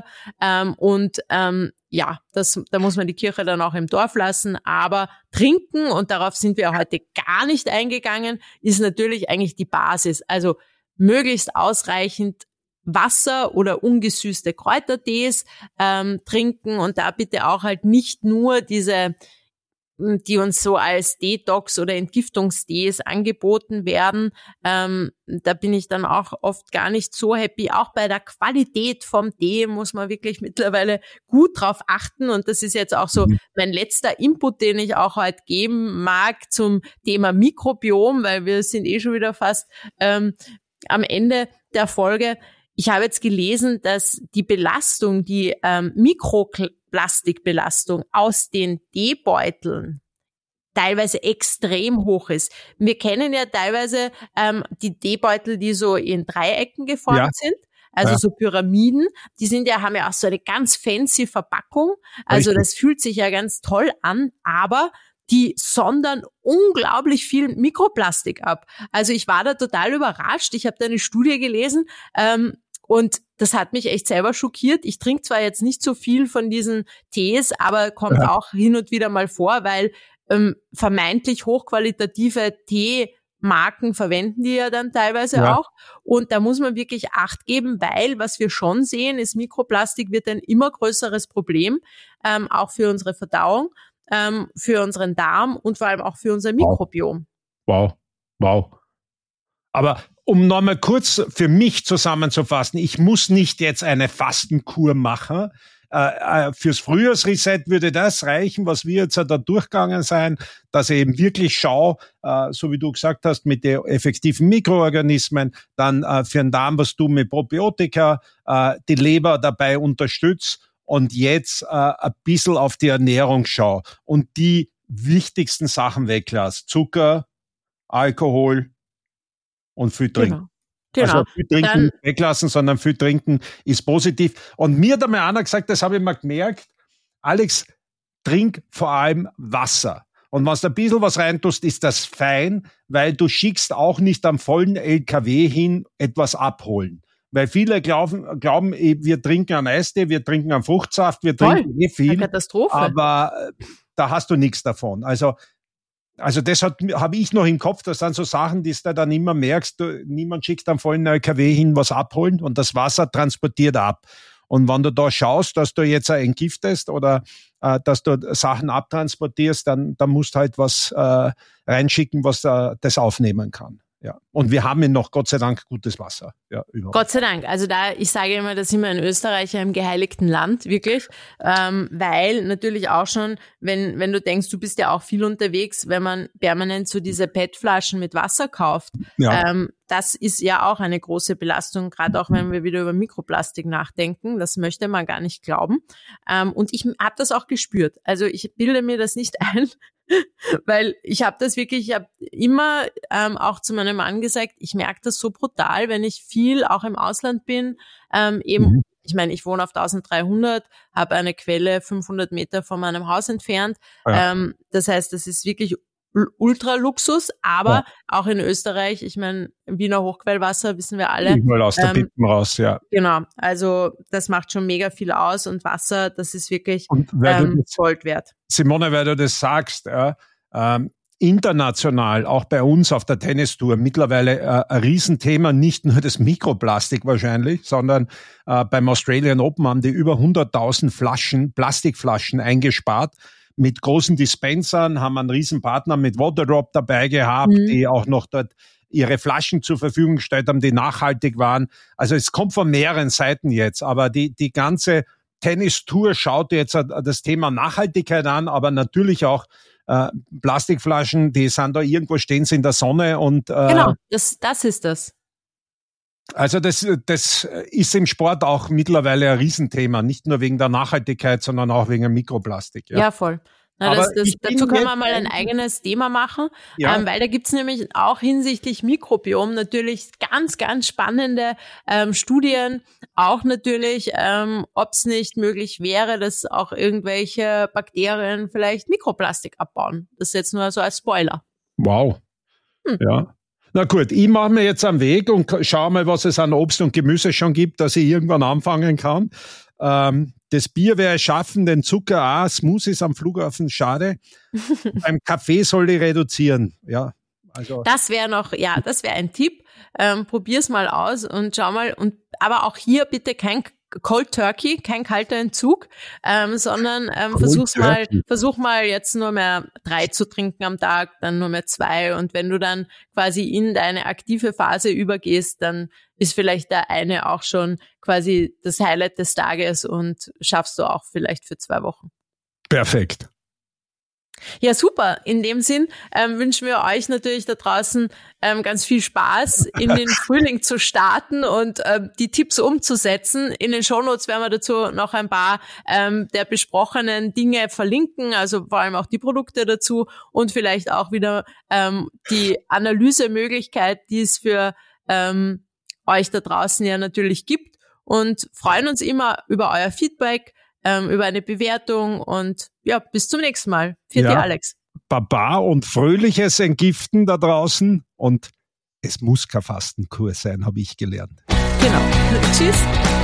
Da muss man die Kirche dann auch im Dorf lassen. Aber trinken, und darauf sind wir heute gar nicht eingegangen, ist natürlich eigentlich die Basis. Also möglichst ausreichend Wasser oder ungesüßte Kräutertees trinken und da bitte auch halt nicht nur diese die uns so als Detox- oder Entgiftungstees angeboten werden. Da bin ich dann auch oft gar nicht so happy. Auch bei der Qualität vom Tee muss man wirklich mittlerweile gut drauf achten. Und das ist jetzt auch so mein letzter Input, den ich auch heute geben mag zum Thema Mikrobiom, weil wir sind schon wieder fast am Ende der Folge. Ich habe jetzt gelesen, dass die Belastung, die Mikroplastikbelastung aus den Teebeuteln teilweise extrem hoch ist. Wir kennen ja teilweise die Teebeutel, die so in Dreiecken geformt sind, also so Pyramiden. Die haben ja auch so eine ganz fancy Verpackung. Also das fühlt sich ja ganz toll an, aber die sondern unglaublich viel Mikroplastik ab. Also ich war da total überrascht. Ich habe da eine Studie gelesen, und das hat mich echt selber schockiert. Ich trinke zwar jetzt nicht so viel von diesen Tees, aber kommt auch hin und wieder mal vor, weil vermeintlich hochqualitative Teemarken verwenden die ja dann teilweise auch. Und da muss man wirklich Acht geben, weil was wir schon sehen, ist, Mikroplastik wird ein immer größeres Problem, auch für unsere Verdauung, für unseren Darm und vor allem auch für unser Mikrobiom. Wow. Aber um nochmal kurz für mich zusammenzufassen, ich muss nicht jetzt eine Fastenkur machen. Fürs Frühjahrsreset würde das reichen, was wir jetzt da durchgegangen sein, dass ich eben wirklich schaue, so wie du gesagt hast, mit den effektiven Mikroorganismen, dann für den Darm, was du mit Probiotika, die Leber dabei unterstützt und jetzt ein bisschen auf die Ernährung schaue und die wichtigsten Sachen weglasse. Zucker, Alkohol und viel trinken. Genau. Also viel trinken nicht weglassen, sondern viel trinken ist positiv. Und mir hat einmal einer gesagt, das habe ich mal gemerkt, Alex, trink vor allem Wasser. Und wenn du ein bisschen was reintust, ist das fein, weil du schickst auch nicht am vollen LKW hin etwas abholen. Weil viele glauben, wir trinken einen Eistee, wir trinken einen Fruchtsaft, wir trinken viel. Eine Katastrophe. Aber da hast du nichts davon. Also das habe ich noch im Kopf, das sind so Sachen, die du dann immer merkst, niemand schickt am vollen LKW hin was abholen und das Wasser transportiert ab. Und wenn du da schaust, dass du jetzt entgiftest oder dass du Sachen abtransportierst, dann musst du halt was reinschicken, was das aufnehmen kann. Ja. Und wir haben noch, Gott sei Dank, gutes Wasser. Ja, überall. Gott sei Dank. Also ich sage immer, da sind wir in Österreich im geheiligten Land, wirklich. Weil natürlich auch schon, wenn du denkst, du bist ja auch viel unterwegs, wenn man permanent so diese PET-Flaschen mit Wasser kauft. Ja. Das ist ja auch eine große Belastung, gerade auch wenn wir wieder über Mikroplastik nachdenken. Das möchte man gar nicht glauben. Und ich habe das auch gespürt. Also ich bilde mir das nicht ein, weil ich habe immer auch zu meinem Mann gesagt, ich merke das so brutal, wenn ich viel auch im Ausland bin, ich meine, ich wohne auf 1300, habe eine Quelle 500 Meter von meinem Haus entfernt. Ja. Das heißt, das ist wirklich Ultraluxus, aber auch in Österreich, ich meine, Wiener Hochquellwasser wissen wir alle. Mal aus der Pippen raus, ja. Genau, also das macht schon mega viel aus und Wasser, das ist wirklich Gold wert. Simone, weil du das sagst, international, auch bei uns auf der Tennistour, mittlerweile ein Riesenthema, nicht nur das Mikroplastik wahrscheinlich, sondern beim Australian Open haben die über 100.000 Plastikflaschen eingespart. Mit großen Dispensern, haben einen riesen Partner mit Waterdrop dabei gehabt, die auch noch dort ihre Flaschen zur Verfügung gestellt haben, die nachhaltig waren. Also es kommt von mehreren Seiten jetzt, aber die ganze Tennistour schaut jetzt das Thema Nachhaltigkeit an, aber natürlich auch Plastikflaschen, die sind da irgendwo, stehen sie in der Sonne und genau, das ist das. Also das ist im Sport auch mittlerweile ein Riesenthema, nicht nur wegen der Nachhaltigkeit, sondern auch wegen Mikroplastik. Ja, voll. Dazu können wir mal ein eigenes Thema machen, weil da gibt's nämlich auch hinsichtlich Mikrobiom natürlich ganz, ganz spannende Studien, auch natürlich, ob es nicht möglich wäre, dass auch irgendwelche Bakterien vielleicht Mikroplastik abbauen. Das ist jetzt nur so als Spoiler. Wow. Ja. Na gut, ich mache mir jetzt am Weg und schaue mal, was es an Obst und Gemüse schon gibt, dass ich irgendwann anfangen kann. Das Bier werde ich schaffen, den Zucker auch, Smoothies am Flughafen, schade. Beim Kaffee soll ich reduzieren, ja. Also. Das wäre ein Tipp. Probier's mal aus und schau mal. Aber auch hier bitte kein Cold Turkey, kein kalter Entzug, sondern versuch mal jetzt nur mehr 3 zu trinken am Tag, dann nur mehr 2 und wenn du dann quasi in deine aktive Phase übergehst, dann ist vielleicht der eine auch schon quasi das Highlight des Tages und schaffst du auch vielleicht für 2 Wochen. Perfekt. Ja, super. In dem Sinn wünschen wir euch natürlich da draußen ganz viel Spaß, in den Frühling zu starten und die Tipps umzusetzen. In den Shownotes werden wir dazu noch ein paar der besprochenen Dinge verlinken, also vor allem auch die Produkte dazu und vielleicht auch wieder die Analysemöglichkeit, die es für euch da draußen ja natürlich gibt und freuen uns immer über euer Feedback, über eine Bewertung und ja, bis zum nächsten Mal. Vielen Dank, Alex. Baba und fröhliches Entgiften da draußen und es muss kein Fastenkur sein, habe ich gelernt. Genau. Tschüss.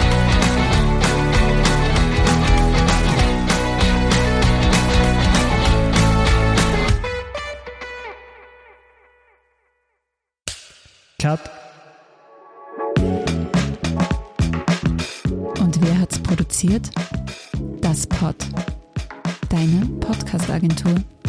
Cut. Und wer hat's produziert? Das Pod. Deine Podcast-Agentur.